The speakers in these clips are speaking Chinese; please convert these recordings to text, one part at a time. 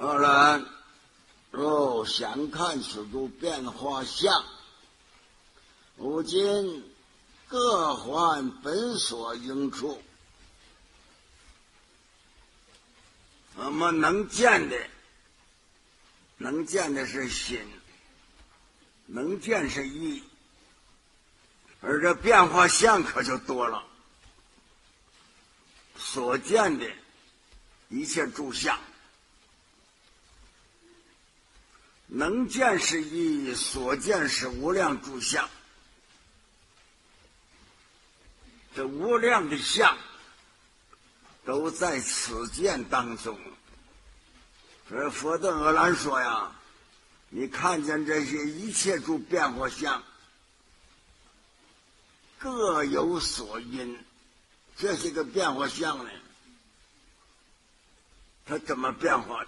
当然，若想看此诸变化相，吾今各还本所应处。我们能见的是心，能见是意，而这变化相可就多了。所见的一切诸相，能见是意，所见是无量诸相。这无量的相都在此见当中。所以佛对阿难说呀，你看见这些一切诸变化相，各有所因。这些个变化相呢，它怎么变化的？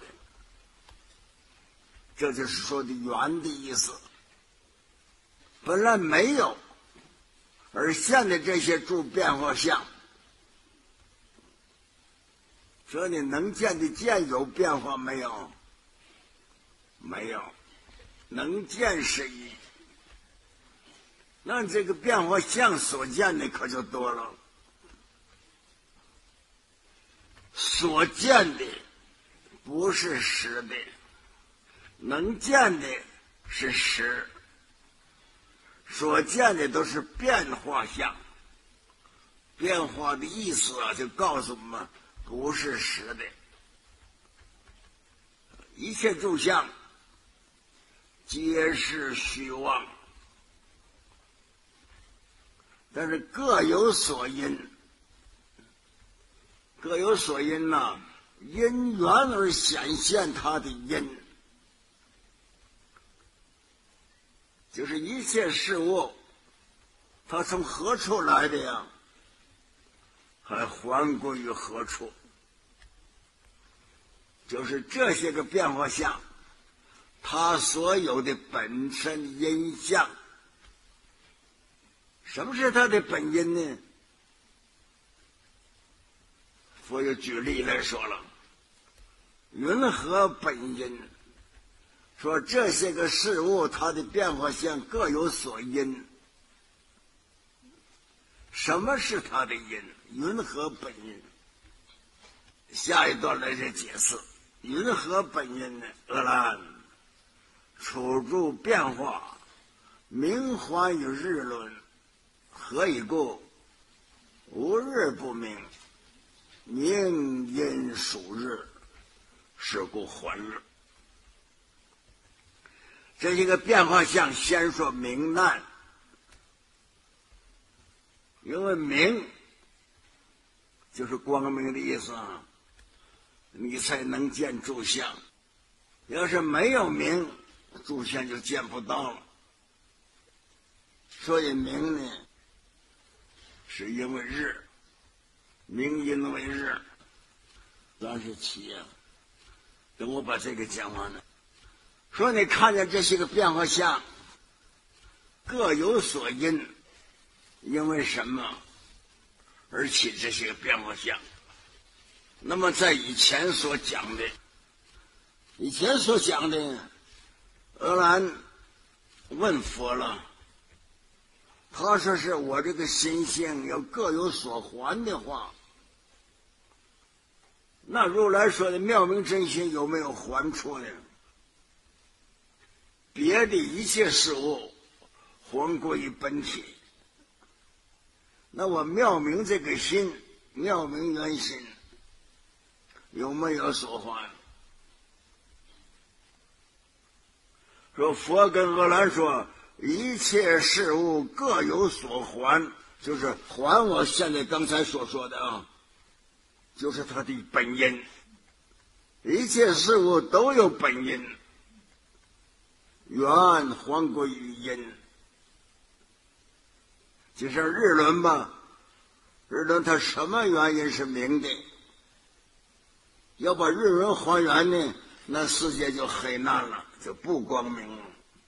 这就是说的缘的意思。本来没有，而现在这些诸变化相，说你能见的见有变化没有？没有，能见是一。那这个变化相所见的可就多了。所见的不是实的，能见的是实，所见的都是变化相。变化的意思啊，就告诉我们不是实的。一切诸相皆是虚妄，但是各有所因。各有所因呐，因缘而显现它的因，就是一切事物，它从何处来的呀？还还归于何处？就是这些个变化相，它所有的本身因相。什么是它的本因呢？佛又举例来说了，云何本因？说这些个事物，它的变化相各有所因。什么是它的因？云何本因？下一段来这解释。云何本因呢？阿难，处诸变化，明还于日轮，何以故？无日不明。明因属日，是故还日。这些个变化相，先说明难，因为明就是光明的意思啊，你才能见诸相。要是没有明，诸相就见不到了。所以明呢，是因为日。明因为日，37啊。等我把这个讲完了。说你看见这些个变化相，各有所因，因为什么而起这些个变化相？那么在以前所讲的，阿难问佛了，他说是我这个心性要各有所还的话，那如来说的妙明真心有没有还出呢？别的一切事物还归于本体，那我妙明这个心，妙明原心有没有所还？说佛跟阿难说，一切事物各有所还，就是还我现在刚才所说的啊，就是它的本因。一切事物都有本因，缘还归于因。就像日轮吧，日轮它什么原因是明的？要把日轮还原呢，那世界就黑暗了，就不光明了。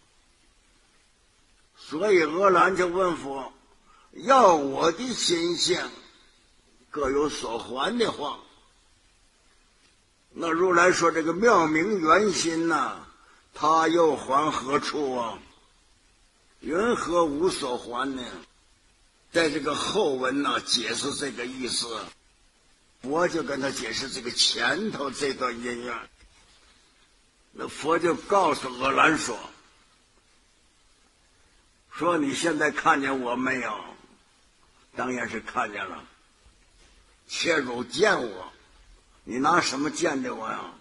所以阿难就问佛，要我的心性各有所还的话， 那如来说这个妙明圆心呐，他又还何处啊？云何无所还呢？在这个后文呢，解释这个意思，佛就跟他解释这个前头这段因缘。那佛就告诉阿难说你现在看见我没有？当然是看见了。切汝见我，你拿什么见的我呀？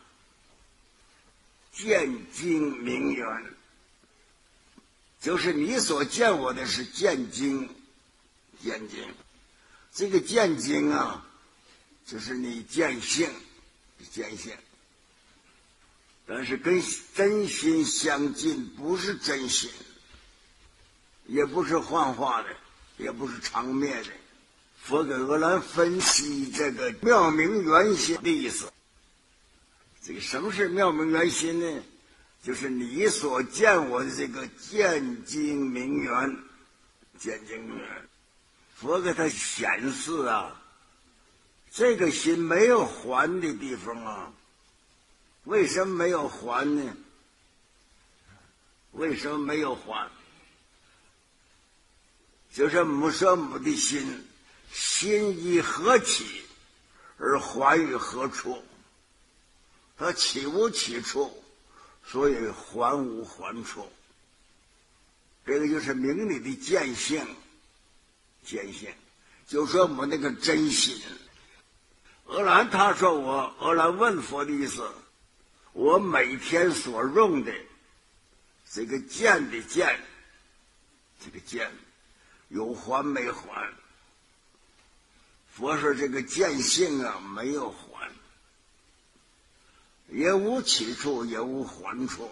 见经明缘，就是你所见我的是见经，见经。这个见经啊，就是你见性，见性。但是跟真心相近，不是真心，也不是幻化的，也不是常灭的。佛给阿难分析这个妙明圆心的意思。这个什么是妙明圆心呢？就是你所见我的这个见经明缘，见经明缘。佛给他显示啊，这个心没有还的地方啊。为什么没有还呢？为什么没有还？就是母舍母的心，心依何起而还于何处？它起无起处，所以还无还处。这个就是明理的见性，见性，就说我们那个真心。阿难他说阿难问佛的意思，我每天所用的这个见的见，这个见有还没还？佛说这个见性啊，没有还，也无起处，也无还处。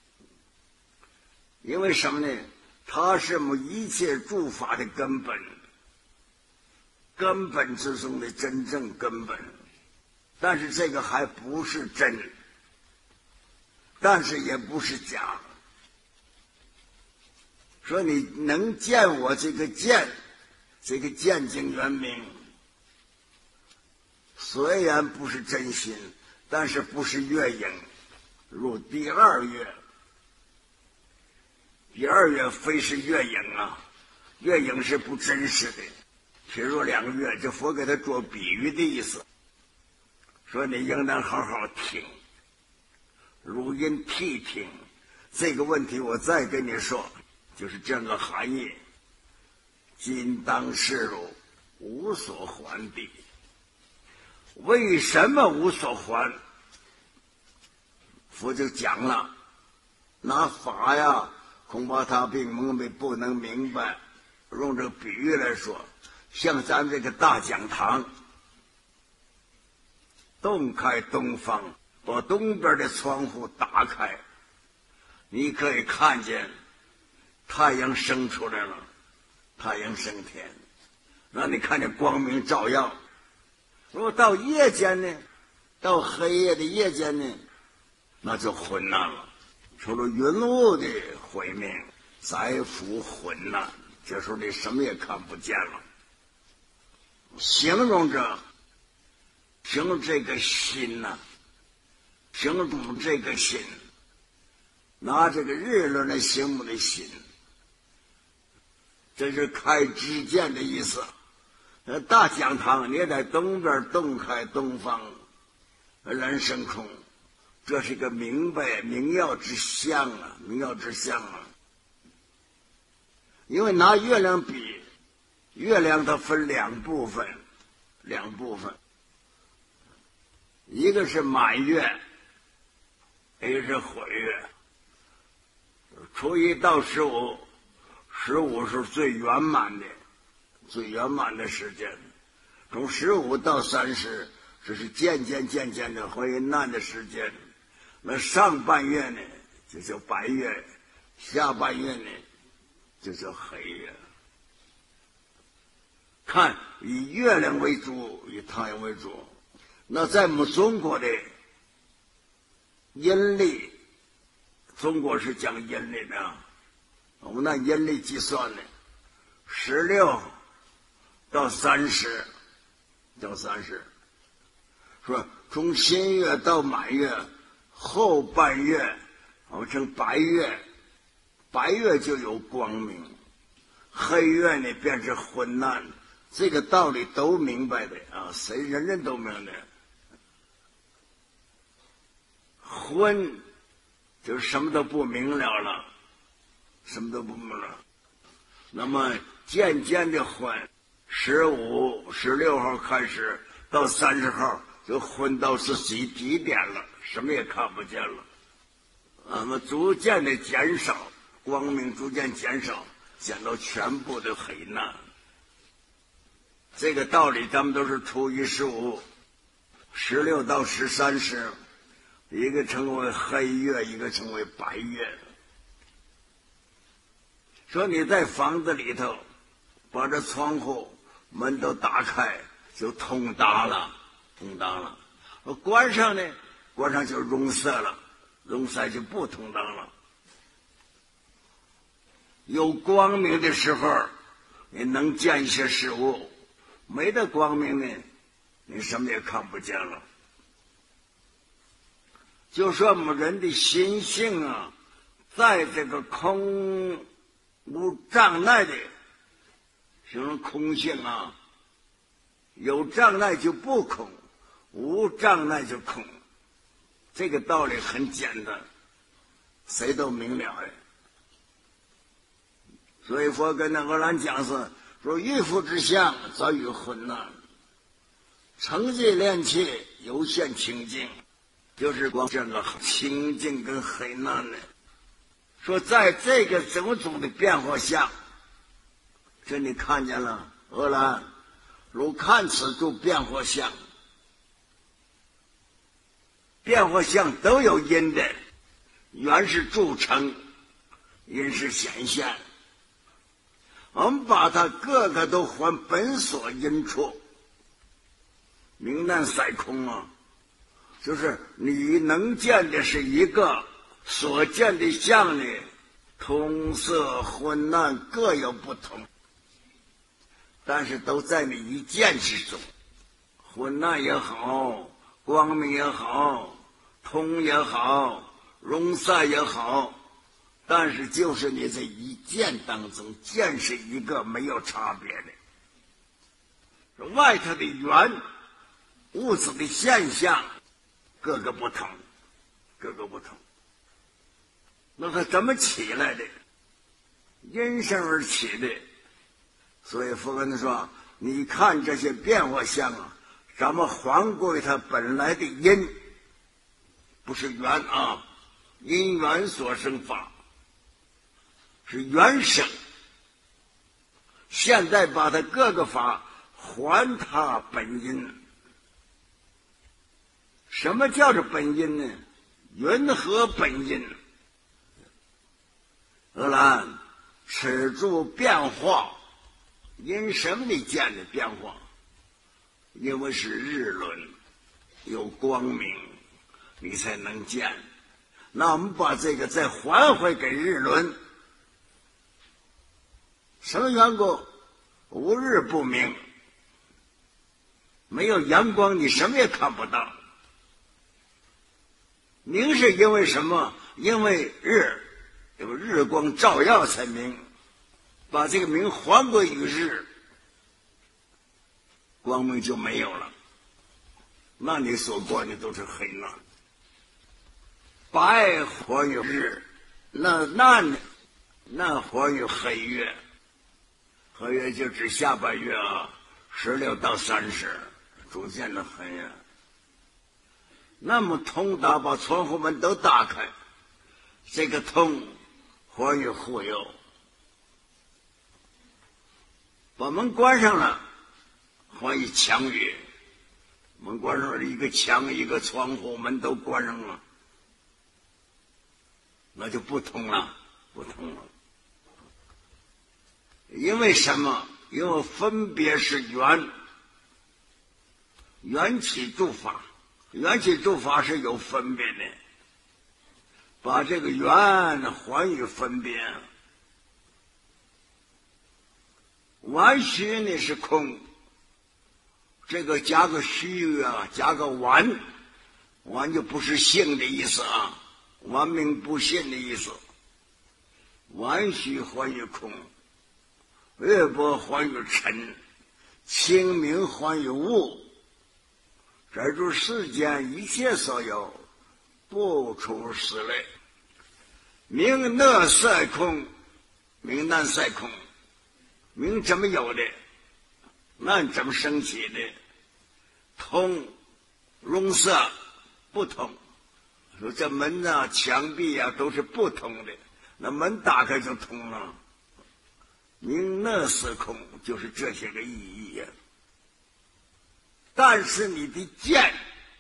因为什么呢？它是我们一切诸法的根本，根本之中的真正根本。但是这个还不是真，但是也不是假。说你能见我这个见，这个见经圆明，虽然不是真心，但是不是月影，入第二月。第二月非是月影啊，月影是不真实的。譬如2个月，这佛给他做比喻的意思，说你应当好好听，如因谛听。这个问题我再跟你说，就是这个含义。今当世汝无所还地。为什么无所还？佛就讲了，拿法呀，恐怕他并不能明白。用这个比喻来说，像咱这个大讲堂，东开东方，把东边的窗户打开，你可以看见太阳升出来了，太阳升天，让你看见光明照耀。如果到夜间呢，到黑夜的夜间呢，那就昏暗了。除了云雾的毁灭，灾福昏暗，这时候你什么也看不见了。形容这个心呐，形容这个心，拿这个日轮来形容的心，这是开知见的意思。大讲堂你也在东边东开东方，人生空，这是一个明白明耀之相啊，明耀之相啊。因为拿月亮比，月亮它分两部分，一个是满月，一个是毁月。初一到15是最圆满的时间，从15到30，这是渐渐的昏暗的时间。那上半月呢，就叫白月；下半月呢，就叫黑月。看，以月亮为主，以太阳为主。那在我们中国的阴历，中国是讲阴历的，我们那阴历计算呢16到30， 说从新月到满月后半月，我们称白月，白月就有光明，黑月呢便是昏暗。这个道理都明白的啊，人人都明白。昏就是什么都不明了了，什么都不明了。那么渐渐的昏，15、16号开始到30号就昏到是极点了，什么也看不见了。那么逐渐的减少，光明逐渐减少，减到全部的黑暗。这个道理咱们都是初一15、16到13时，一个称为黑月，一个称为白月。说你在房子里头把这窗户门都打开，就通达了，通达了。关上呢，关上就融塞了，融塞就不通达了。有光明的时候，你能见一些事物；没得光明呢，你什么也看不见了。就说我们人的心性啊，在这个空无障碍的形容空性啊，有障碍就不空，无障碍就空。这个道理很简单，谁都明了的。所以佛跟那阿难讲是说，欲复之相则与昏暗，成绩练气有限清净，就是光这个清净跟黑暗呢。说在这个种种的变化下，这你看见了，阿难，如看此诸变化相，变化相都有因的，缘是铸成，因是显现。我们把它个个都还本所因处，明难赛空啊，就是你能见的是一个，所见的相呢，通色昏暗各有不同，但是都在你一见之中。昏暗也好，光明也好，通也好，融散也好，但是就是你这一见当中，见是一个，没有差别的。外头的缘，物质的现象，各个不同，各个不同。那它怎么起来的？因生而起的。所以佛跟他说，你看这些变化相啊，咱们还归它本来的因，不是缘啊，因缘所生法，是缘生。现在把它各个法还它本因。什么叫做本因呢？云何本因？阿难，此诸变化，因什么你见的变化？因为是日轮，有光明，你才能见。那我们把这个再还回给日轮，什么缘故？无日不明，没有阳光，你什么也看不到。明是因为什么？因为有日光照耀才明，把这个明还归于日，光明就没有了。那你所观的都是黑暗。白还有日，那暗呢？那还有黑月。黑月就指下半月啊，16到30，逐渐的黑呀。那么通达，把窗户门都打开，这个通还有护佑。把门关上了，还有墙垣。门关上了，一个墙一个窗户门都关上了，那就不通了，不通了。因为什么？因为分别是缘，缘起诸法，缘起诸法是有分别的，把这个缘还与分别。完虚呢是空， 这个加个虚啊，加个完，完就不是性的意思啊，完名不信的意思。完虚还于空，月波还于尘，清明还于物。这诸世间一切所有，不出此类。名乐色空，名难色空。名怎么有的？难怎么升起的？通容色不通。说这门啊、墙壁啊都是不通的，那门打开就通了。名乐色空就是这些个意义呀。但是你的见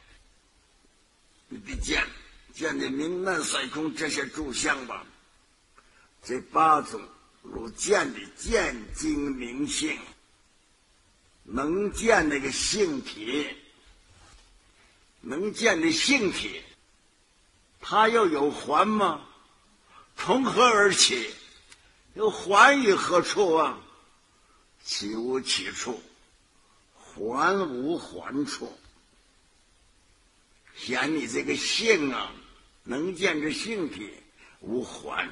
的名难色空这些诸相吧，这八种如见的见精明性，能见那个性体，能见的性体，它又有还吗？从何而起？又还于何处啊？起无起处，还无还处。显你这个性啊，能见这性体无还。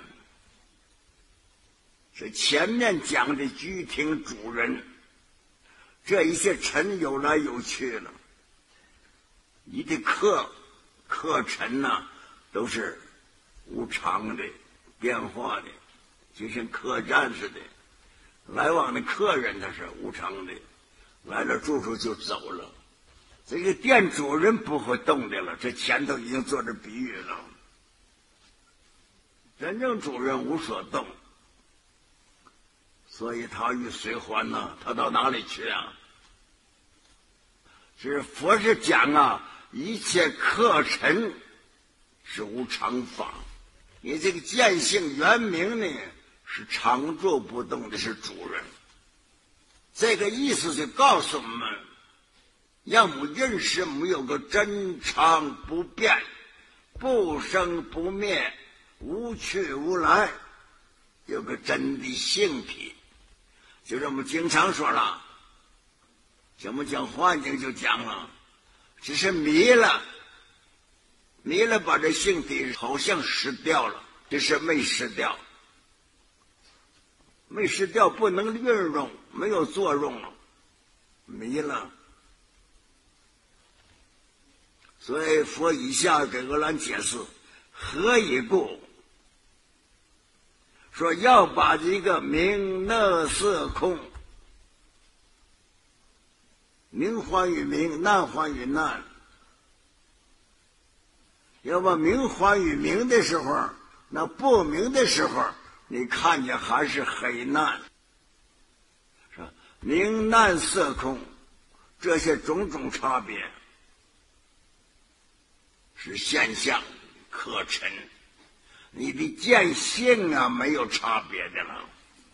是前面讲的居廷主人，这一些尘有来有去了，你的客尘呐，都是无常的变化的，就像客栈似的，来往的客人他是无常的，来了住处就走了。这个店主人不会动的了，这前头已经做着比喻了。真正主人无所动，所以他与谁还呢？他到哪里去啊？是佛是讲啊，一切客尘是无常法，你这个见性圆明呢是常住不动的，是主人。这个意思就告诉我们，要么认识没有个真常不变，不生不灭，无去无来，有个真的性体。就是我们经常说了，怎么讲幻境就讲了，只是迷了把这性体好像失掉了，这是没失掉，不能运用，没有作用了，迷了。所以佛以下给阿难解释何以故，说要把这个名乐色空，明还于明，难还于难，要把明还于明的时候，那不明的时候你看见还是黑难，是吧？明难色空这些种种差别是现象可尘，你的见性啊没有差别的了。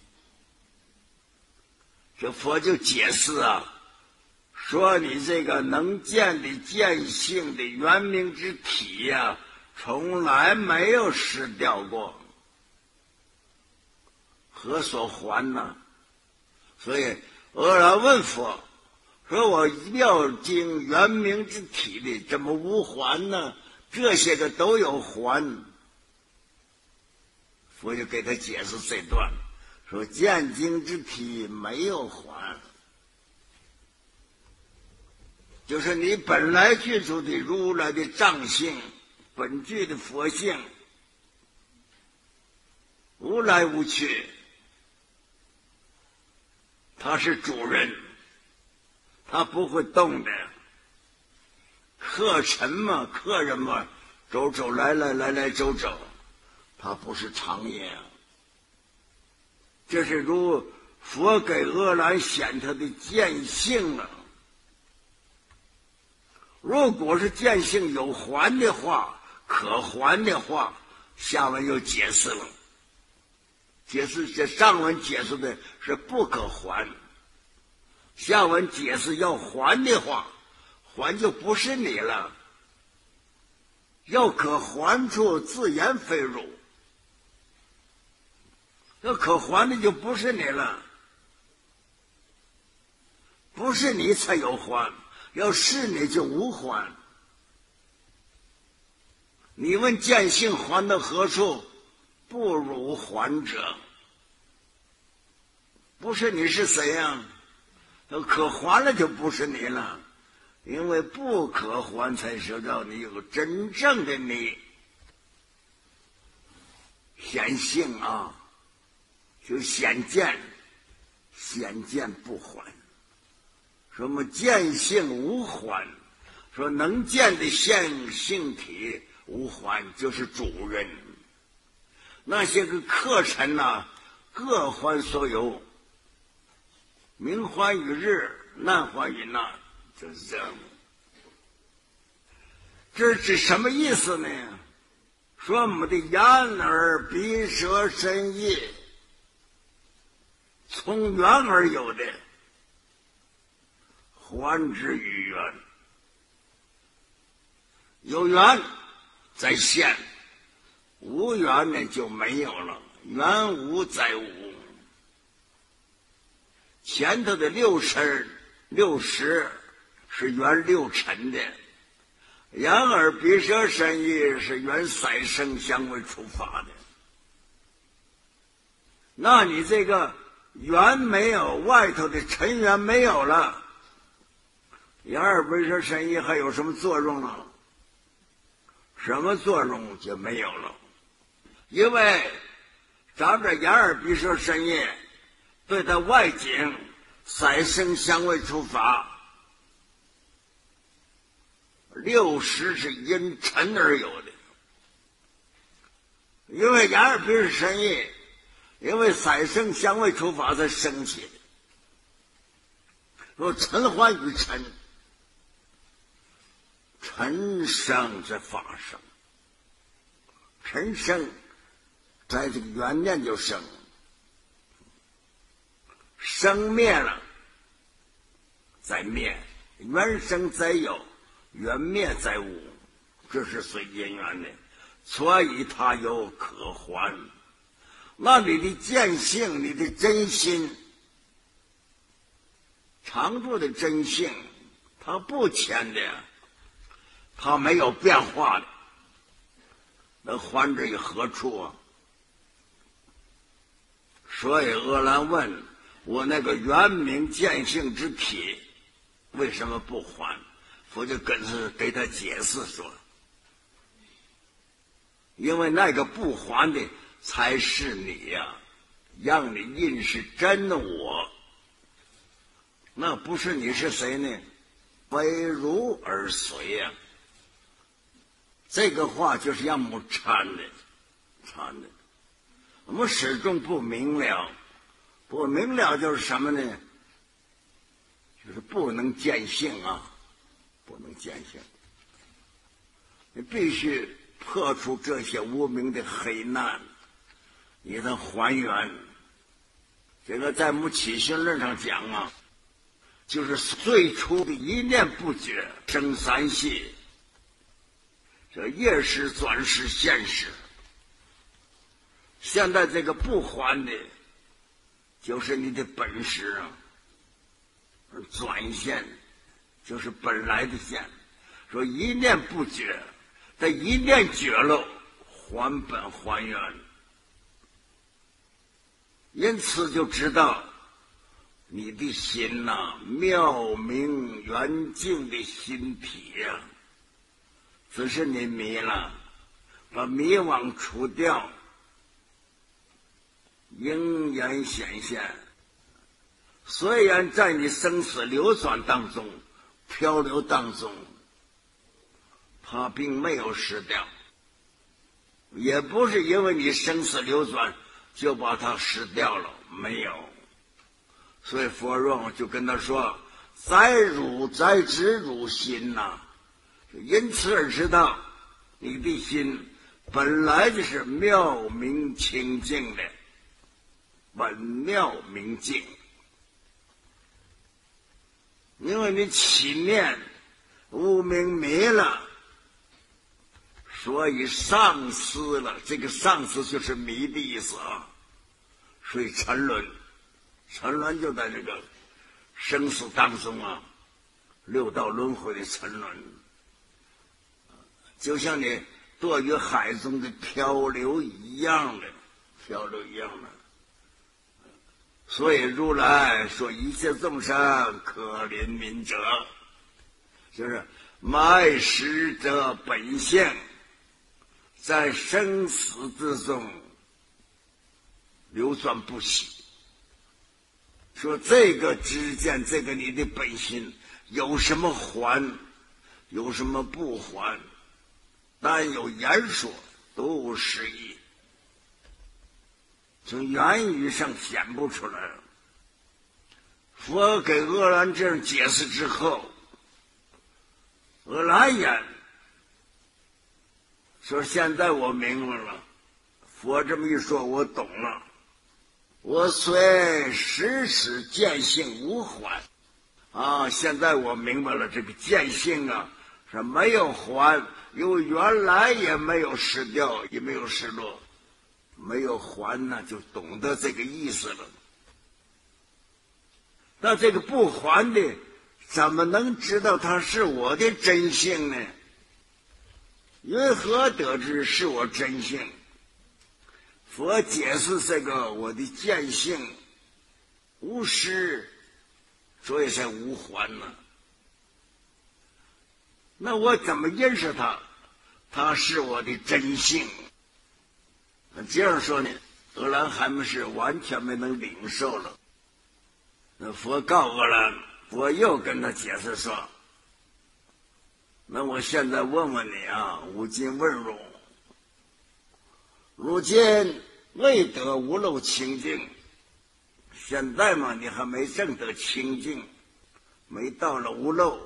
这佛就解释啊，说你这个能见的见性的圆明之体呀，从来没有失掉过，何所还呢？所以阿难问佛说，我妙经圆明之体的怎么无还呢？这些个都有还。佛就给他解释这段，说见经之体没有还，就是你本来具足的如来的藏性，本具的佛性，无来无去，他是主人，他不会动的。客尘嘛，客人嘛，走走来来走走，他不是常业啊。这是如佛给阿难显他的见性啊。如果是见性有还的话，可还的话，下文又解释了。解释这上文解释的是不可还，下文解释要还的话，还就不是你了。要可还处，自言非汝。要可还的就不是你了。 不是你才有还，要是你就无还。你问见性还到何处？不如还者。不是你是谁呀？可还了就不是你了，因为不可还才知道你有真正的你显性啊，就显见，显见不还。什么见性无还？说能见的现性体无还，就是主人。那些个客尘呐，各还所有，名还于日，难还于那，就是这样。这是什么意思呢？说我们的眼耳鼻舌身意，从缘而有的，还之于缘。有缘在现，无缘呢就没有了，缘无在无。前头的六十是缘六尘的，眼耳鼻舌身意是缘色声香味触法的。那你这个缘没有，外头的尘缘没有了，眼耳鼻舌身意还有什么作用呢？什么作用就没有了。因为咱这眼耳鼻舌身意对它外境色声香味触法60是因尘而有的。因为眼耳鼻舌身意，因为色声香味触法才升起的。说尘还于尘，尘生在法生，尘生在这个缘念就生，生灭了再灭，缘生再有，缘灭再无，这是随因缘的，所以它有可还。那你的见性，你的真心，常住的真性，它不迁的，它没有变化的，那还之于何处啊？所以阿难问我那个圆明见性之体为什么不还？佛就给他解释说，因为那个不还的才是你呀，让你认识真的我。那不是你是谁呢？非如而随呀。这个话就是让我们参的。我们始终不明了，不明了就是什么呢？就是不能见性啊，不能见性。你必须破除这些无明的黑暗，你才还原。这个在我们起心论上讲啊，就是最初的一念不觉生三系，这业识转识现实。现在这个不还的，就是你的本识啊，转现就是本来的现。说一念不觉，但一念觉了，还本还原。因此就知道你的心呐，妙明圆净的心体呀，只是你迷了，把迷惘除掉，应然显现。虽然在你生死流转当中，漂流当中，它并没有失掉，也不是因为你生死流转就把它失掉了，没有。所以佛让就跟他说，在汝在知汝心呐，因此而知道你的心本来就是妙明清净的，本妙明净。因为你起念无明迷了，所以丧失了。这个丧失就是迷的意思啊。所以沉沦就在这个生死当中啊，六道轮回的沉沦，就像你堕于海中的漂流一样的，所以如来说一切众生可怜悯者，就是埋实者本性，在生死之中流转不息。说这个之间，这个你的本心有什么还，有什么不还，但有言说都是一，从言语上显不出来。佛给阿兰这样解释之后，阿兰言说现在我明白了，佛这么一说我懂了，我虽时时见性无还啊，现在我明白了，这个见性啊是没有还，有原来也没有失掉，也没有失落，没有还呢，就懂得这个意思了。那这个不还的怎么能知道它是我的真性呢？云何得知是我真性？佛解释这个我的见性无失，所以才无还呢。那我怎么认识它？它是我的真性。这样说呢，阿兰还没是完全没能领受了。那佛告阿兰，我又跟他解释说，那我现在问问你啊，无尽问汝，如今未得无漏清净，现在嘛，你还没证得清净，没到了无漏，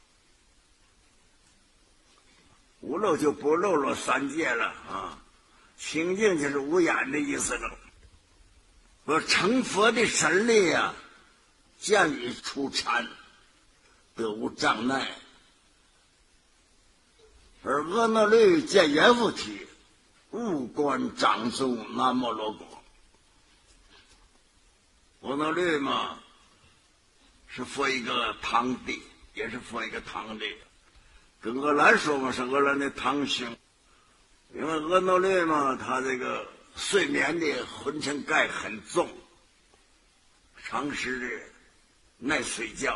无漏就不漏了三界了啊，清净就是无眼的意思了。我成佛的神力啊，见于出禅，得无障碍；而阿那律见阎浮提，悟观掌中南无罗果。阿那律嘛，是佛一个堂弟，也是佛一个堂弟。跟阿兰说嘛，是阿兰的堂兄。因为阿那律嘛，他这个睡眠的昏沉盖很重，长时的耐睡觉，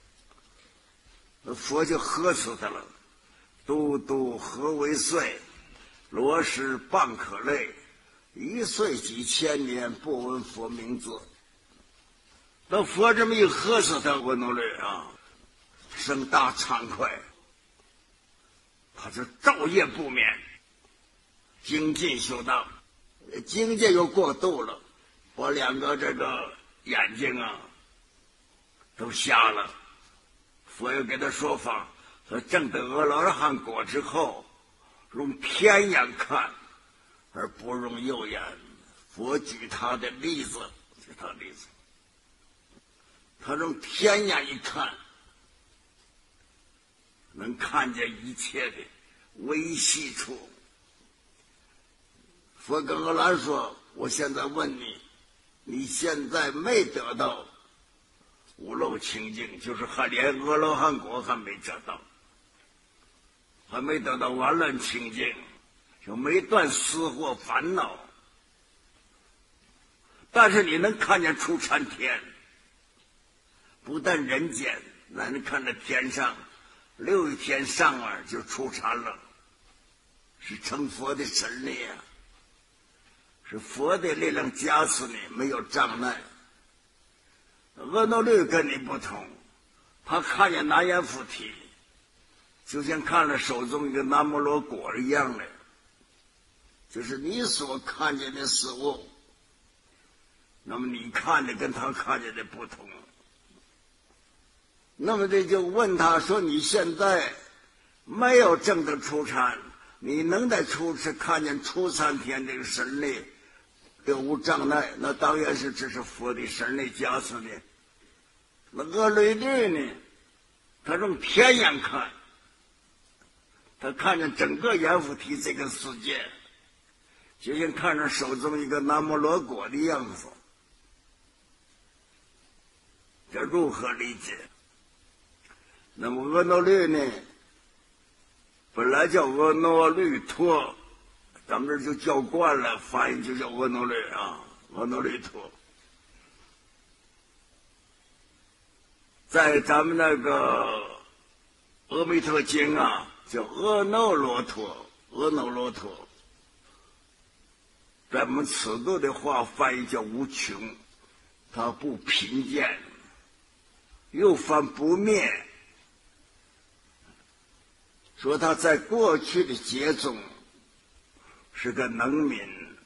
佛就呵斥他了：“都督何为睡？罗什半可累，一睡几千年，不闻佛名字。”那佛这么一呵斥他，阿那律啊，生大惭愧，他就昼夜不眠，精进修道，境界又过度了，把两个这个眼睛啊都瞎了。佛又给他说法，说证得阿罗汉果之后，用偏眼看，而不用右眼。佛举他的例子，举他的例子，他用偏眼一看，能看见一切的微细处。佛跟阿兰说：“我现在问你，你现在没得到无漏清净，就是还连阿罗汉果还没得到，还没得到完了清净，就没断私惑烦恼。但是你能看见出禅天，不但人间，那你看着天上6天上耳就出禅了，是成佛的神力啊，是佛的力量加持你，没有障碍。阿那律跟你不同，他看见南阎浮提，就像看了手中一个南摩罗果一样的，就是你所看见的事物，那么你看的跟他看见的不同。那么这就问他说：“你现在没有证得出禅，你能在看见出禅天这个神力得无障碍，那当然是这是佛的神力加持的。那阿那律呢，他用偏眼看，他看见整个阎浮提这个世界，就像看着手中一个南摩罗果的样子。 这如何理解？那么婀娜律呢，本来叫婀娜律陀，咱们这就叫惯了，翻译就叫婀娜律啊，婀娜律陀。在咱们那个阿弥陀经啊，叫阿耨罗陀，阿耨罗陀。在我们此度的话翻译叫无穷，它不贫贱，又翻不灭，说他在过去的劫中是个农民，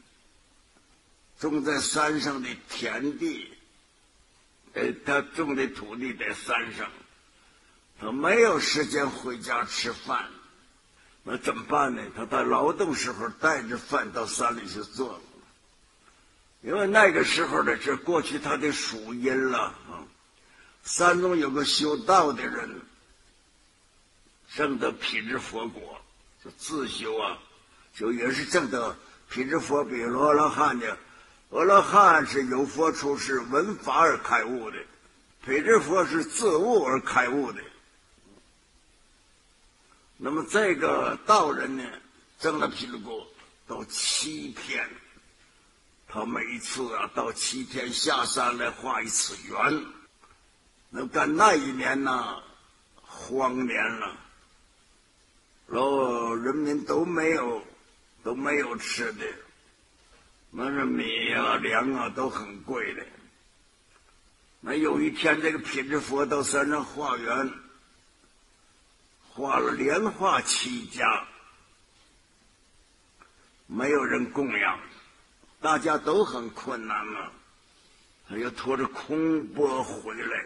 种在山上的田地，他种的土地在山上，他没有时间回家吃饭，那怎么办呢？他在劳动时候带着饭到山里去做了，因为那个时候呢是过去他的属阴了啊。山中有个修道的人，证得辟支佛果，就自修啊，就也是证得辟支佛比阿罗汉的。阿罗汉是有佛出世，闻法而开悟的，辟支佛是自悟而开悟的。那么这个道人呢，证了辟支果到7天，他每一次啊到7天下山来化一次缘。那干那一年呢，荒年了，然后人民都没有吃的，那是米啊粮啊都很贵的。那有一天这个辟支佛到山上化缘，化了连化7家，没有人供养，大家都很困难了，他又拖着空钵回来的。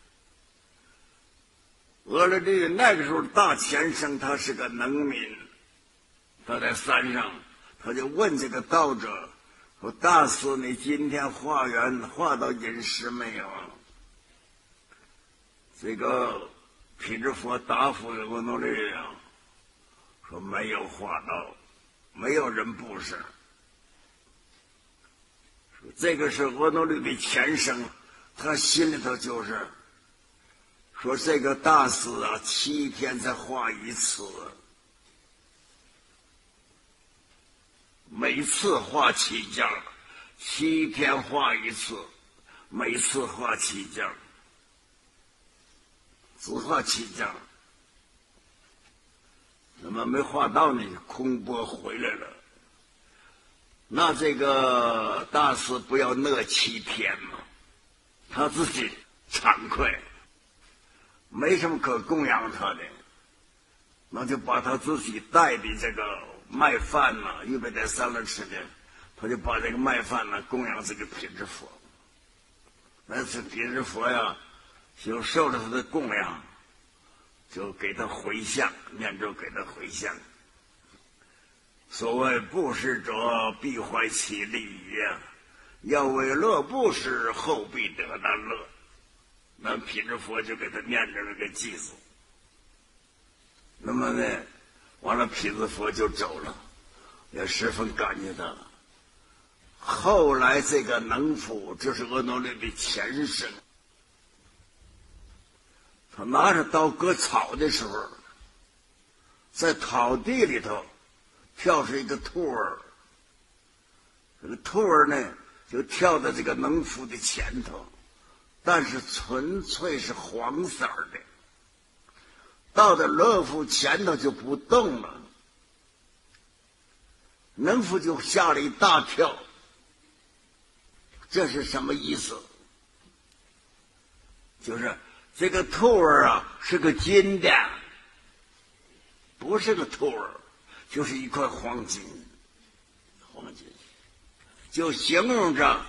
俄罗律那个时候大前生他是个农民，他在山上，他就问这个道者说：“大师，你今天化缘化到饮食没有？”这个辟支佛答复俄罗律啊，说没有化到，没有人布施。说这个是俄罗律的前生，他心里头就是说这个大师啊，7天才化一次，每次化7件，7天化一次，每次化7件，只化7件，那么没化到呢，空钵回来了。那这个大师不要那7天吗？他自己惭愧。没什么可供养他的，那就把他自己带的这个麦饭呢，预备在山上吃的，他就把这个麦饭呢供养这个辟支佛。那是辟支佛呀，就受了他的供养，就给他回向，念咒给他回向。所谓布施者必怀其利也，要为乐布施，后必得难乐。那辟支佛就给他念着这个偈子，那么呢，完了辟支佛就走了，也十分感谢他。后来这个农夫就是俄罗律的前生，他拿着刀割草的时候，在草地里头跳出一个兔儿，这个兔儿呢就跳到这个农夫的前头，但是纯粹是黄色的，到了农夫前头就不动了，农夫就吓了一大跳。这是什么意思？就是这个兔儿啊是个金的，不是个兔儿，就是一块黄金，就形容着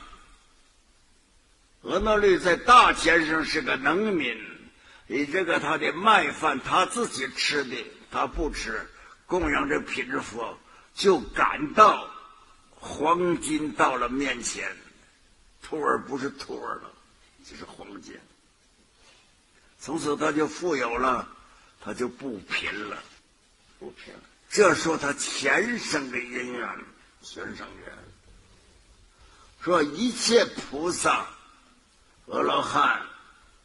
俄罗律在大前生是个农民，以这个他的麦饭他自己吃的，他不吃，供养这辟支佛，就感到黄金到了面前，兔儿不是兔儿了，就是黄金。从此他就富有了，他就不贫了，不贫了。这说他前生的因缘，前生缘。说一切菩萨、阿罗汉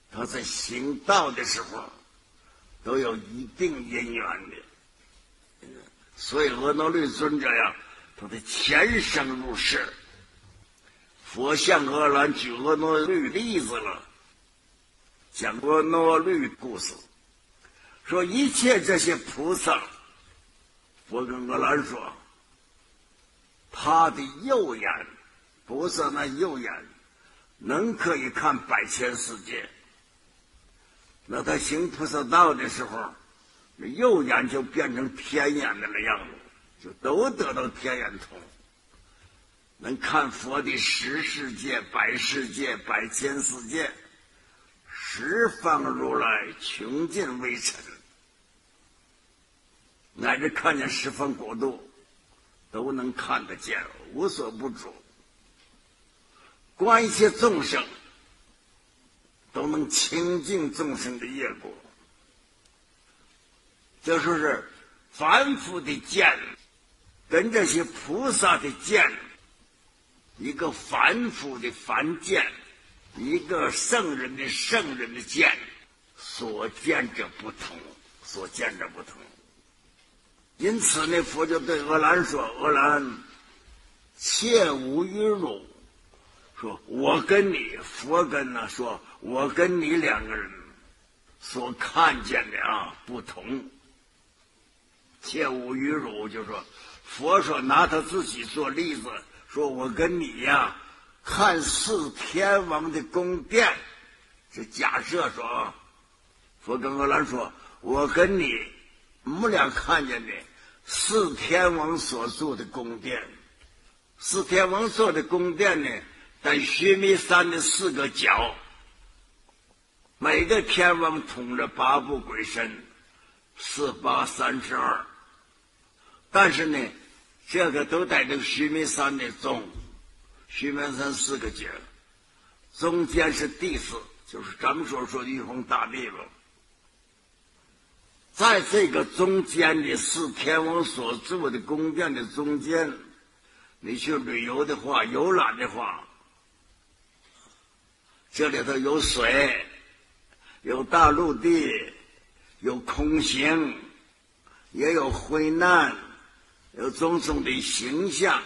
他在行道的时候都有一定因缘的。所以阿耨律尊者呀，他的前生入世，佛向阿兰举阿耨律例子了，讲阿耨律故事，说一切这些菩萨，佛跟阿兰说，他的右眼，菩萨那右眼能可以看百千世界。那他行菩萨道的时候，右眼就变成天眼的那样子，就都得到天眼通，能看佛的十世界、百世界、百千世界，十方如来穷尽微尘，乃至看见十方国度都能看得见，无所不著。观一切众生，都能清净众生的业果。这就是凡夫的见跟这些菩萨的见，一个凡夫的凡见，一个圣人的见，所见者不同，所见者不同。因此呢，佛就对阿兰说：“阿兰，切勿于汝。”说我跟你，佛跟他说，我跟你两个人所看见的不同。切勿于汝，就说佛说拿他自己做例子，说我跟你看四天王的宫殿，是假设说佛跟阿兰说，我跟你我们俩看见的四天王所住的宫殿。四天王所的宫殿呢，在须弥山的四个角，每个天王统着八部鬼神，4、8、32。但是呢，这个都在这个须弥山的中，须弥山四个角，中间是地势，就是咱们所说的玉皇大帝了。在这个中间的四天王所住的宫殿的中间，你去旅游的话，游览的话，这里头有水，有大陆地，有空行，也有灰难，有种种的形象，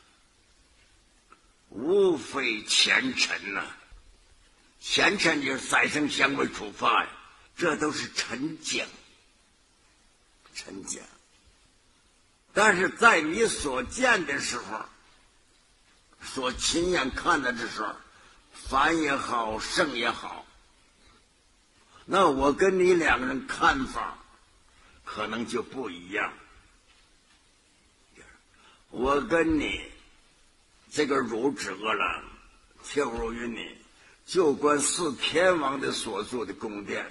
无非前尘呐。前尘就是宰生相位处罚呀，这都是尘境，尘境。但是在你所见的时候，所亲眼看的时候，凡也好，圣也好，那我跟你两个人看法可能就不一样。我跟你这个汝指阿兰，切勿于你，就观四天王的所住的宫殿，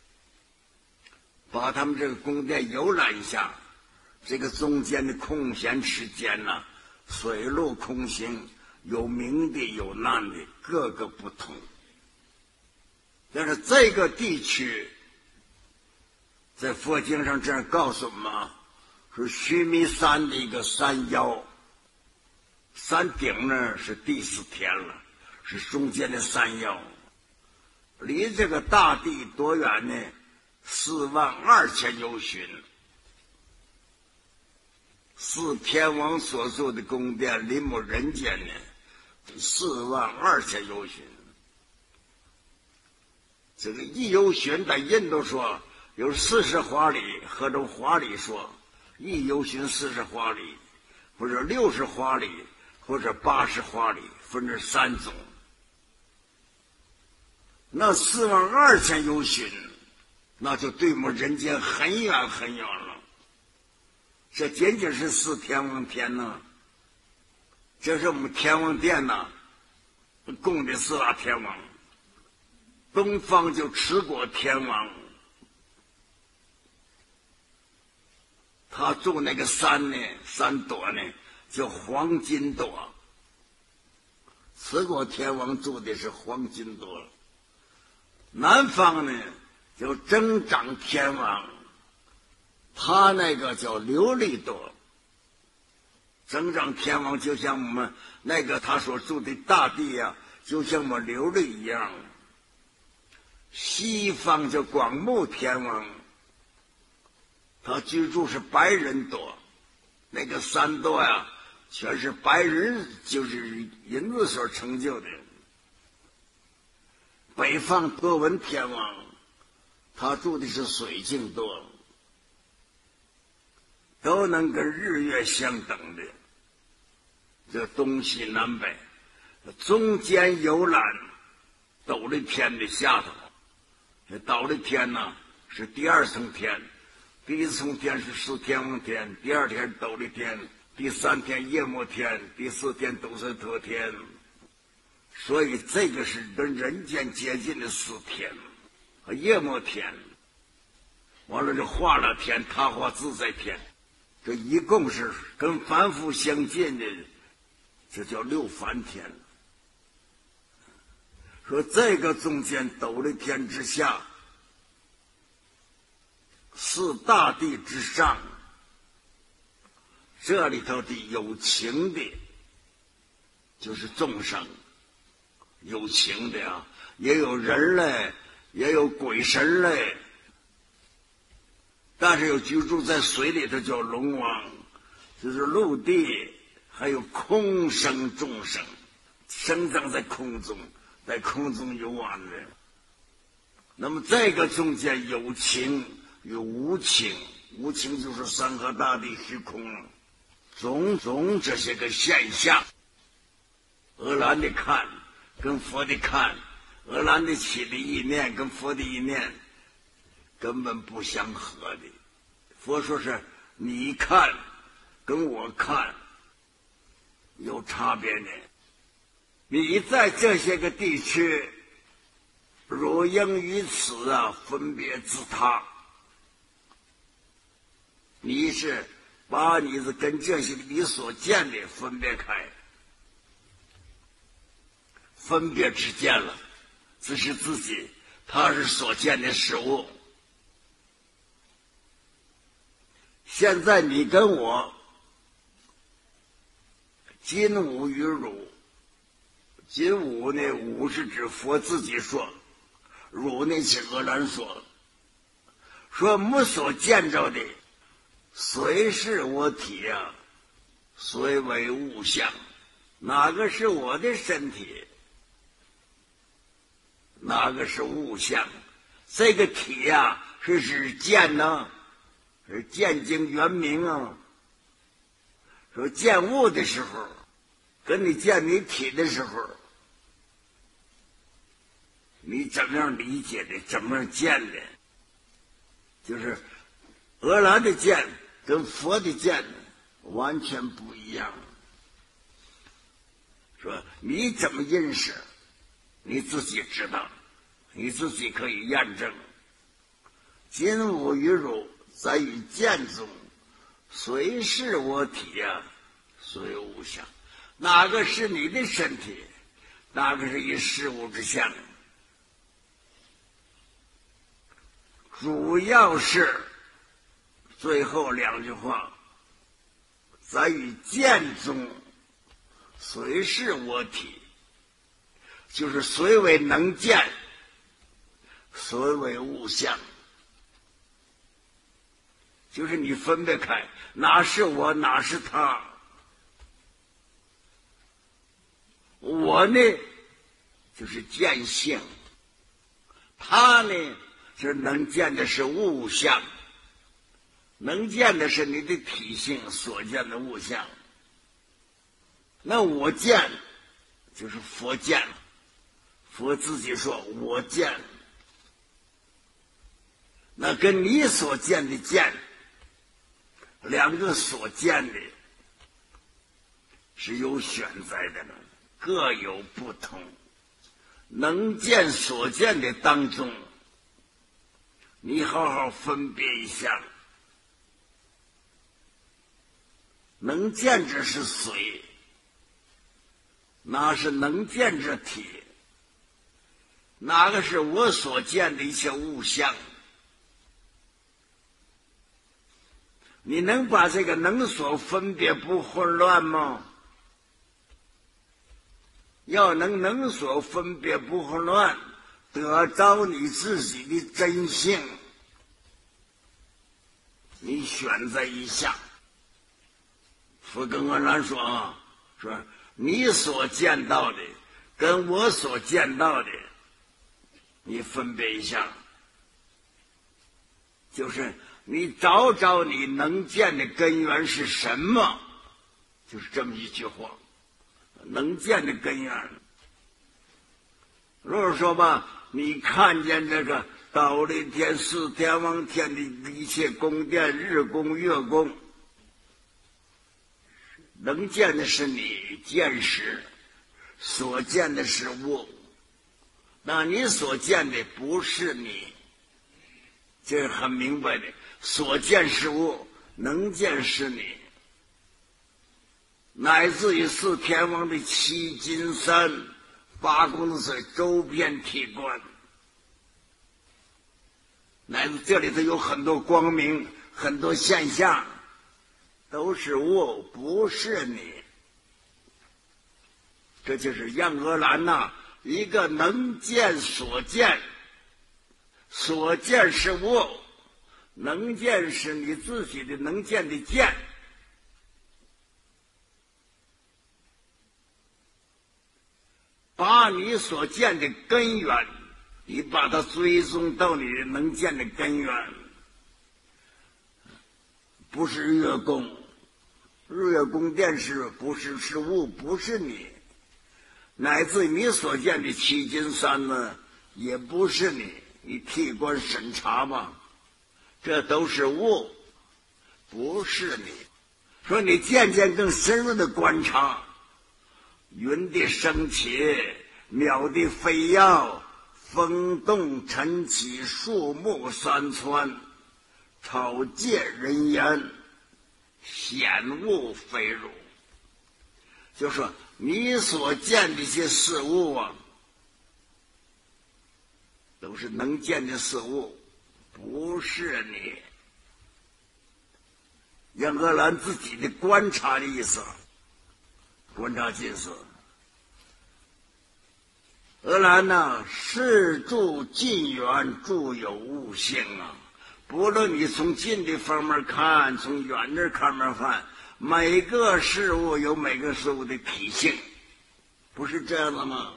把他们这个宫殿游览一下。这个中间的空闲时间呢，水陆空行，有明的有暗的，各个不同。但是这个地区在佛经上这样告诉我们，是须弥山的一个山腰，山顶呢是第4天了，是中间的山腰，离这个大地多远呢？42000由旬。四天王所住的宫殿离我人间呢42000由旬。这个1由旬在印度说有40华里，河州华里说1由旬40华里，或者60华里，或者80华里，分成3种。那42000由旬，那就对我们人间很远很远了。这仅仅是4天王天呢，这是我们天王殿呢供的4大天王。东方就持国天王，他住那个山呢，山朵呢叫黄金朵。持国天王住的是黄金朵。南方呢叫增长天王，他那个叫琉璃朵。增长天王就像我们那个他所住的大地就像我们琉璃一样。 西方叫广目天王，他居住是白人多，那个三多呀，全是白人，就是银子所成就的。北方多闻天王，他住的是水境多，都能跟日月相等的。这东西南北，中间有览斗笠天的下头，这斗笠天呢是第二层天，第一层天是四天王天，第二天斗笠天，第三天夜摩天，第四天斗色特天。所以这个是跟人间接近的四天，夜摩天，完了这化乐天、他化自在天，这一共是跟凡夫相近的，这叫六梵天。说这个中间斗笠天之下，是大地之上，这里头的有情的，就是众生。有情的啊，也有人类，也有鬼神类，但是有居住在水里头叫龙王，就是陆地，还有空生众生，生长在空中，在空中游玩的。那么这个中间有情有无情，无情就是山河大地虚空，种种这些个现象，俄兰的看跟佛的看，俄兰的起的意念跟佛的意念根本不相合的。佛说是你看跟我看有差别的。你在这些个地区，如应于此啊，分别自他。你是把你是跟这些你所见的分别开。分别之见了，只是自己，他是所见的事物。现在你跟我，今吾与汝，今吾呢，吾是指佛自己说，汝呢是俄兰说，说我们所见着的，虽是我体啊，虽为物象，哪个是我的身体？哪个是物象？这个体呀，是指见呢，是见经圆明啊。说见物的时候，跟你见你体的时候，你怎么样理解的，怎么样见的，就是俄兰的见跟佛的见完全不一样。说你怎么认识？你自己知道，你自己可以验证。今吾与汝在于见中，虽是我体啊，虽无相。哪个是你的身体？哪个是一事物之相？主要是最后两句话，在于见中，虽是我体。就是虽为能见，虽为物象，就是你分别开，哪是我，哪是他。我呢，就是见性；他呢，就是能见的是物象，能见的是你的体性所见的物象。那我见，就是佛见。佛自己说我见，那跟你所见的见，两个所见的是有选择的呢，各有不同。能见所见的当中，你好好分别一下，能见者是水，那是能见者体。哪个是我所见的一切物象？你能把这个能所分别不混乱吗？要能所分别不混乱， 得着你自己的真性，你选择一下。佛跟阿难说啊，说你所见到的跟我所见到的，你分别一下，就是你找找你能见的根源是什么，就是这么一句话，能见的根源。如果说吧，你看见这个忉利天、四天王天的一切宫殿、日宫、月宫，能见的是你见识，所见的是物，那你所见的不是你，这是很明白的。所见是物，能见是你，乃至于四天王的七金山、八公子周边体观，乃至这里头有很多光明，很多现象，都是物，不是你。这就是杨阿兰呐，一个能见所见，所见是物，能见是你自己的能见的见。把你所见的根源，你把它追踪到你的能见的根源，不是日月宫，日月宫殿是不是是物，不是你，乃至你所见的七金山呢，也不是你，你替观审查吧，这都是物，不是你。说你渐渐更深入的观察，云的升起，鸟的飞跃，风动尘起，树木山川，草芥人烟，显物非汝。就说你所见的一些事物啊，都是能见的事物，不是你。杨阿兰自己的观察的意思，观察近似。阿兰呐，是住近远，住有物性啊。不论你从近的方面看，从远的方面看，每个事物有每个事物的体性，不是这样的吗？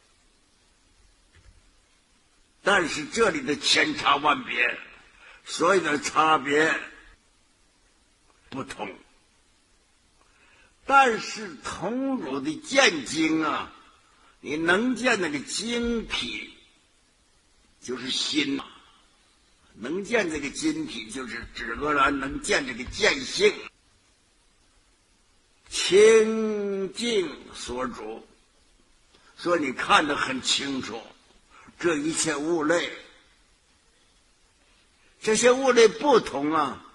但是这里的千差万别，所有的差别不同，但是同汝的见经啊，你能见那个晶体，就是心呐。能见这个晶体，就是指阿兰能见这个见性。清净所主，所以你看得很清楚，这一切物类，这些物类不同啊，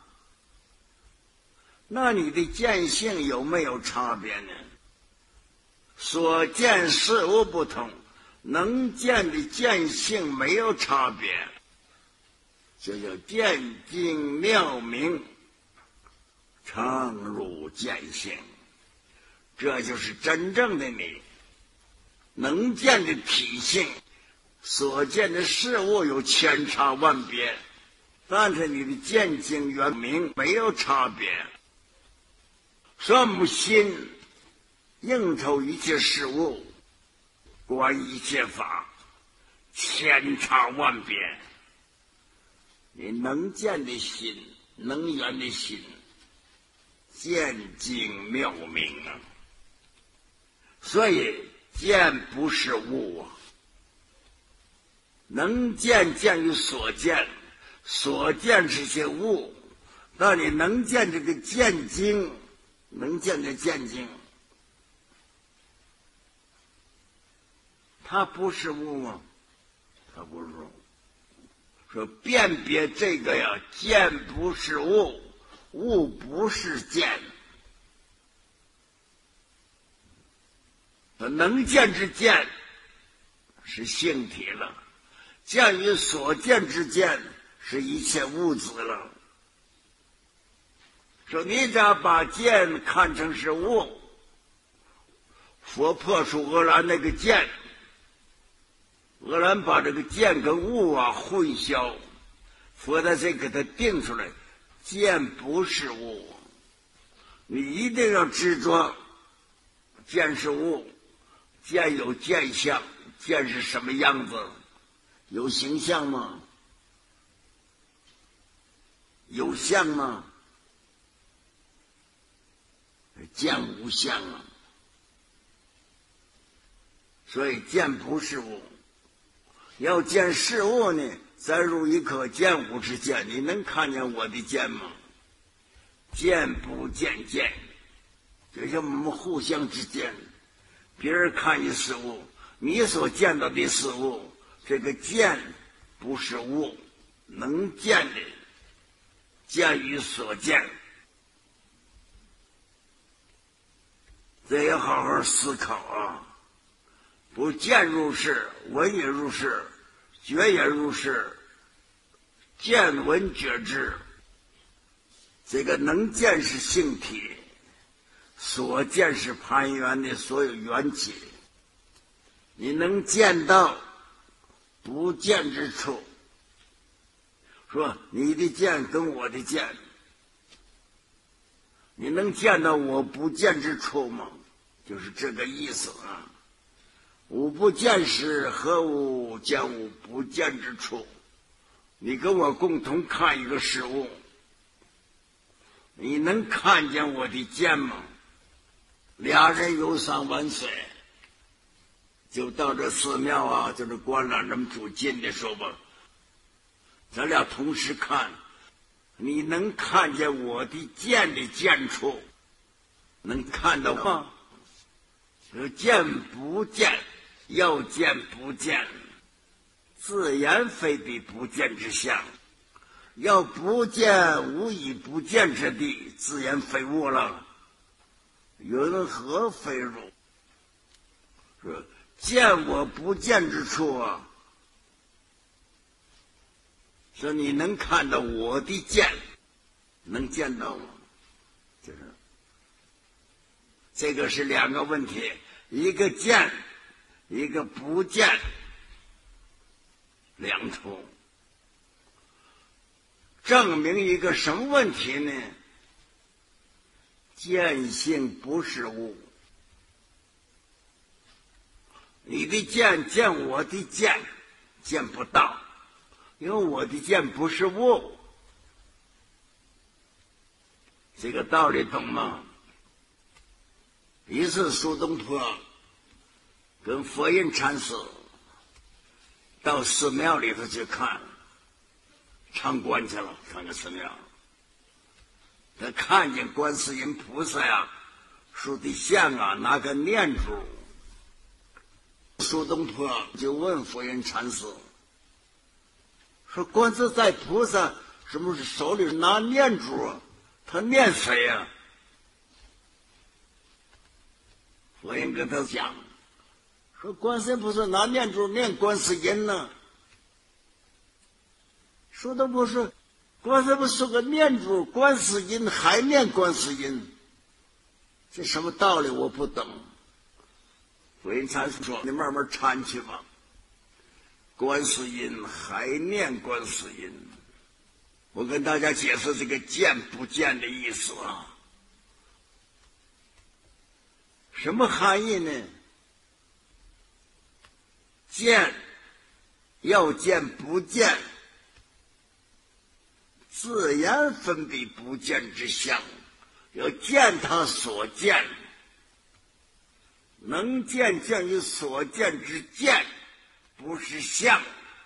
那你的见性有没有差别呢？所见事物不同，能见的见性没有差别，这叫见精妙明，常入见性，这就是真正的你能见的体性。所见的事物有千差万别，但是你的见精圆明没有差别。说母心应酬一切事物，观一切法，千差万别。你能见的心，能圆的心，见精妙明啊。所以见不是物啊，能见见于所见，所见是些物，但你能见这个见精，能见这见精，它不是物吗？它不是物。说辨别这个呀，见不是物，物不是见。能见之见是性体了，见于所见之见是一切物质了。说你只要把见看成是物，佛破除阿兰那个见， 俄然把这个见跟物混淆，佛在这给他定出来，见不是物，你一定要执着见是物，见有见相，见是什么样子？有形象吗？有相吗？见无相啊。所以见不是物，要见是物呢，再入一颗见物之见，你能看见我的见吗？见不见见，就像我们互相之间，别人看你事物，你所见到的事物，这个见不是物，能见的见与所见，这要好好思考啊！不见入世，闻也入世，觉也入世，见闻觉知。这个能见是性体，所见是攀缘的所有缘起。你能见到不见之处，说你的见跟我的见，你能见到我不见之处吗？就是这个意思啊。吾不见时，何无见吾不见之处？你跟我共同看一个事物，你能看见我的见吗？俩人游山玩水，就到这寺庙就是观览这么住近的时候吧，咱俩同时看，你能看见我的见的见处？能看到吗？见不见？要见不见，自然非彼不见之相。要不见，无以不见之地，自然非物了。云何非汝？说见我不见之处说你能看到我的见，能见到吗？就是这个是两个问题，一个见，一个不见，两处。证明一个什么问题呢？见性不是物。你的见见我的见，见不到，因为我的见不是物。这个道理懂吗？一次苏东坡跟佛印禅师到寺庙里头去看，参观去了，看个寺庙。他看见观世音菩萨树的像拿个念珠。苏东坡就问佛印禅师说：“观自在菩萨什么是手里拿念珠他念谁呀？”佛印跟他讲说：“观世音菩萨拿念珠念观世音呢。”说的不是，观世音是个念珠，观世音还念观世音，这什么道理我不懂。佛印禅师说：“你慢慢参去吧。观世音还念观世音。”我跟大家解释这个见不见的意思什么含义呢？见要见不见，自然分别不见之相，要见他所见，能见见于所见之见，不是相。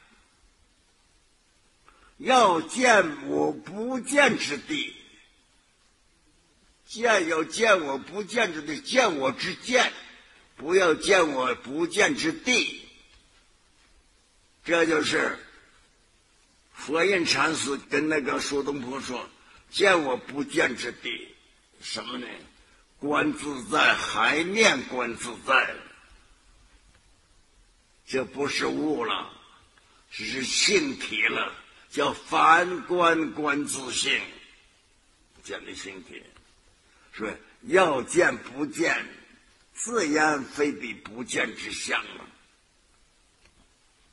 要见我不见之地，见要见我不见之地，见我之见，不要见我不见之地。这就是佛印禅师跟那个苏东坡说：“见我不见之地，什么呢？观自在还念观自在，这不是物了，这是性体了，叫凡观观自性，见的性体。说要见不见，自然非彼不见之相了。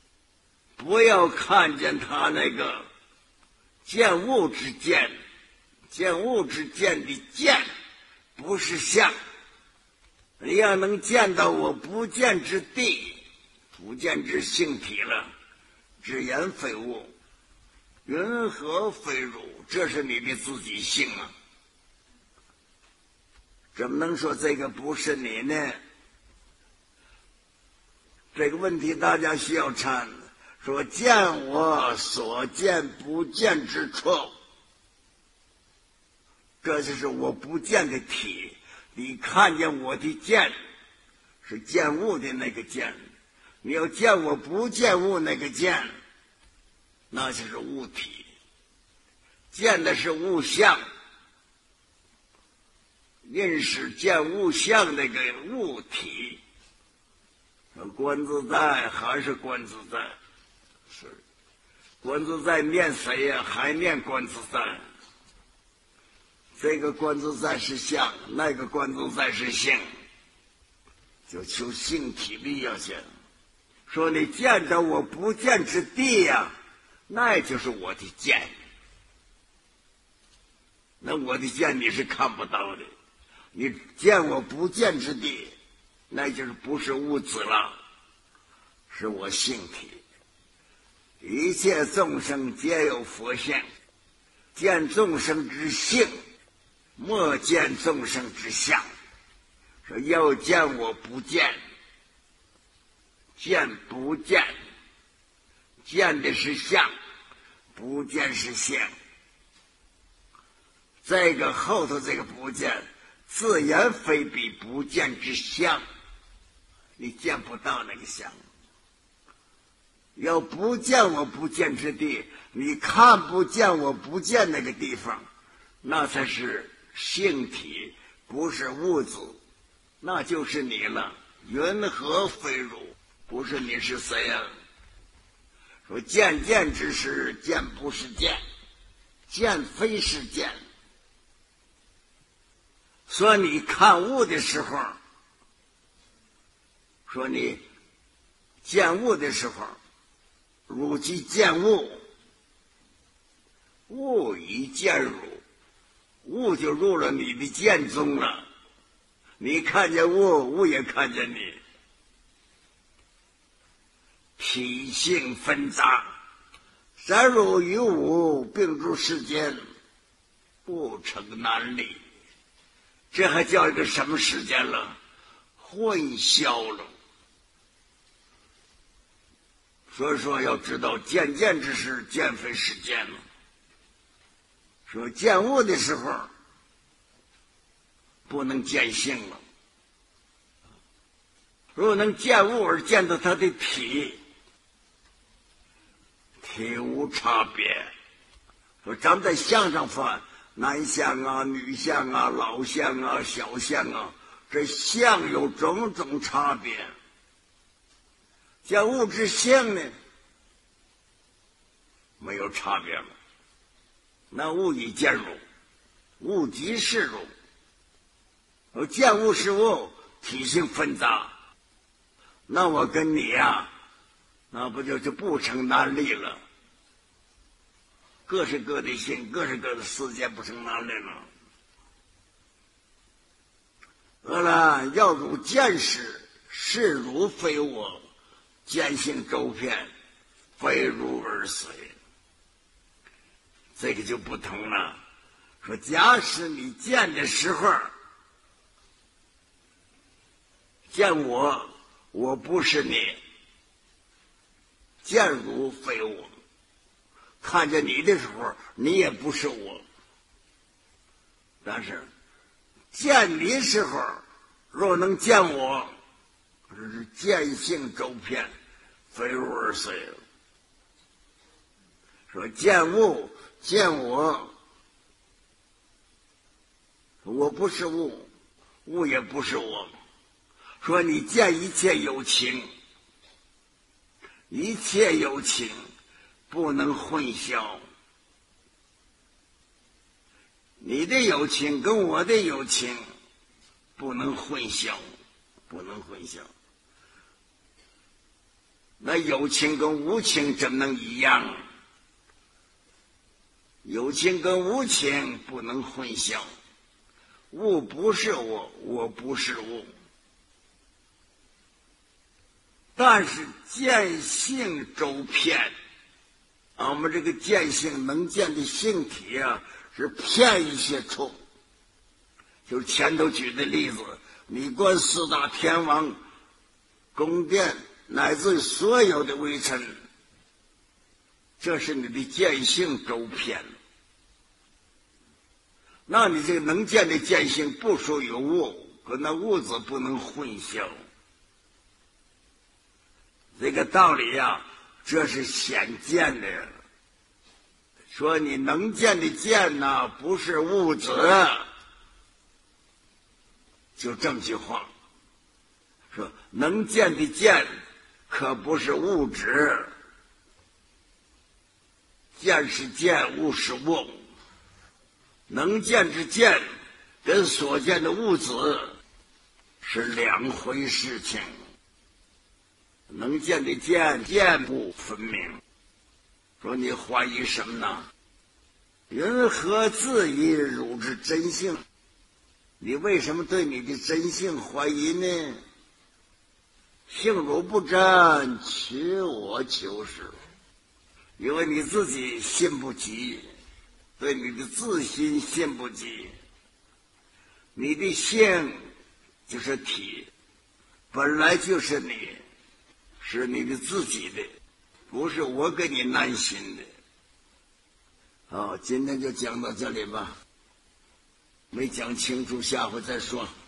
不要看见他那个见物之见，见物之见的见不是相。你要能见到我不见之地，不见之性体了，只言非物，云何非汝？这是你的自己性啊！怎么能说这个不是你呢？这个问题大家需要参。说见我所见不见之处，这就是我不见的体。你看见我的见是见物的那个见，你要见我不见物那个见，那就是物体。见的是物象，认识见物象那个物体。观自在还是观自在？是观自在念谁呀？还念观自在。这个观自在是相，那个观自在是性，就求性体力要先。说你见着我不见之地呀，那就是我的见。那我的见你是看不到的，你见我不见之地，那就是不是物质了，是我性体。一切众生皆有佛性，见众生之性，莫见众生之相。说要见我不见，见不见，见的是相，不见是相。这个后头这个不见，自然非比不见之相，你见不到那个相。要不见我不见之地，你看不见我不见那个地方，那才是性体，不是物质，那就是你了。云何非汝？不是你是谁呀？说见见之时，见不是见，见非是见。说你看物的时候，说你见物的时候，汝即见物，物已见汝，物就入了你的见中了。你看见物，物也看见你。体性分杂，三汝与吾并诸世间，不成难离。这还叫一个什么时间了？混淆了。所以说要知道见见之时，见非是见了。说见物的时候，不能见性了。如果能见物而见到它的体，体无差别。说咱们在相上分男相啊、女相啊、老相啊、小相啊，这相有种种差别。见物之性呢，没有差别了。那物已见汝，物即是汝。见物是物，体性分杂。那我跟你呀，那不就不成难离了？各是各的性，各是各的世界，不成难离了。得了，要汝见识，是汝非我，见性周遍，非汝而随。这个就不同了。说假使你见的时候，见我，我不是你；见汝非我。看见你的时候，你也不是我。但是见你的时候，若能见我，这是见性周遍，非汝而随。说见物，见我，我不是物，物也不是我。说你见一切有情，一切有情不能混淆。你的有情跟我的有情不能混淆，不能混淆。 那有情跟无情怎么能一样？有情跟无情不能混淆，物不是我，我不是物。但是见性周遍，我们这个见性能见的性体啊，是骗一些处。就是前头举的例子，你观四大天王宫殿，乃至所有的微尘，这是你的见性周遍。那你这个能见的见性不属于物，跟那物质不能混淆。这个道理啊，这是显见的。说你能见的见呢，不是物质，就这么句话。说能见的见可不是物质，见是见，物是物。能见之见跟所见的物质是两回事情。能见的见，见不分明。说你怀疑什么呢？云何自以汝之真性？你为什么对你的真性怀疑呢？性汝不真，取我求是。因为你自己信不及，对你的自心信不及。你的性就是体，本来就是你，是你的自己的，不是我给你难心的。好，今天就讲到这里吧，没讲清楚，下回再说。